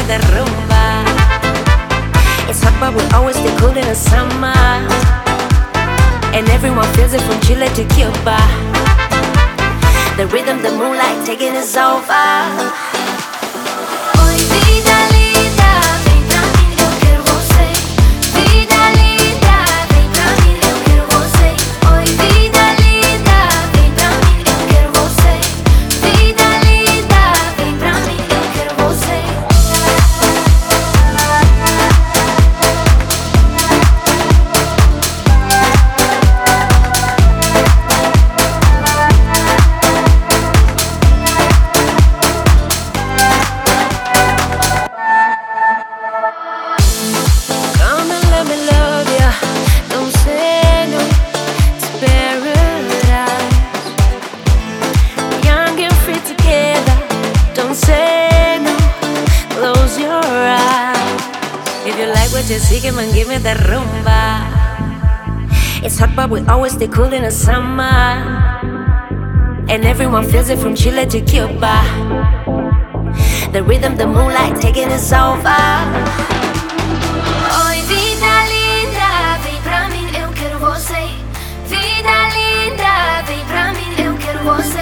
give me that rumba. It's hot but we always stay cool in the summer, and everyone feels it from Chile to Cuba. The rhythm, the moonlight taking us over. Oi, vida linda, vem pra mim, eu quero você. Vida linda, vem pra mim, eu quero você. Oi, vida linda, vem pra mim, eu quero você. Vida linda, vem pra mim, eu quero você. Come and let me love ya. Don't say no, it's paradise. Young and free together. Don't say no, close your eyes. If you like what you see, come and give me that rumba. It's hot but we always stay cool in the summer, and everyone feels it from Chile to Cuba. The rhythm, the moonlight taking us over. Oi, vida linda, vem pra mim, eu quero você. Vida linda, vem pra mim, eu quero você.